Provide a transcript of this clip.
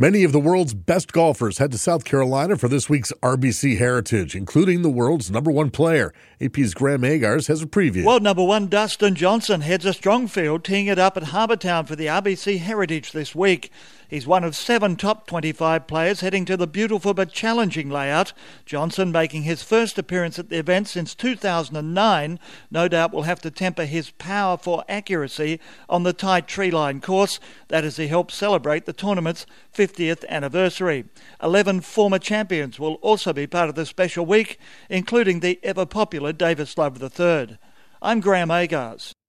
Many of the world's best golfers head to South Carolina for this week's RBC Heritage, including the world's #1 player. AP's Graham Agars has a preview. World #1 Dustin Johnson heads a strong field, teeing it up at Harbour Town for the RBC Heritage this week. He's one of 7 top 25 players heading to the beautiful but challenging layout. Johnson, making his first appearance at the event since 2009, no doubt will have to temper his power for accuracy on the tight tree-line course. That as he helps celebrate the tournament's 50th anniversary. 11 former champions will also be part of the special week, including the ever-popular Davis Love III. I'm Graham Agars.